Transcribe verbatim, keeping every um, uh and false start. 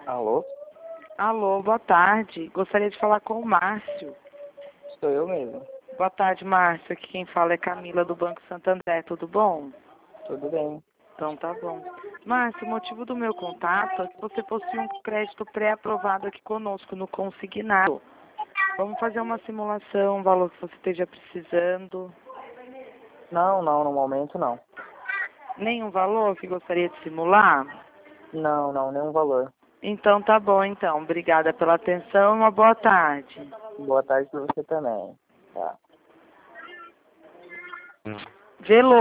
Alô? Alô, boa tarde. Gostaria de falar com o Márcio. Sou eu mesmo. Boa tarde, Márcio. Aqui quem fala é Camila do Banco Santander. Tudo bom? Tudo bem. Então tá bom. Márcio, o motivo do meu contato é que você possui um crédito pré-aprovado aqui conosco no consignado. Vamos fazer uma simulação, o valor que você esteja precisando. Não, não, no momento não. Nenhum valor que gostaria de simular? Não, não, nenhum valor. Então tá bom, então. Obrigada pela atenção e uma boa tarde. Boa tarde pra você também. Tá. Velo.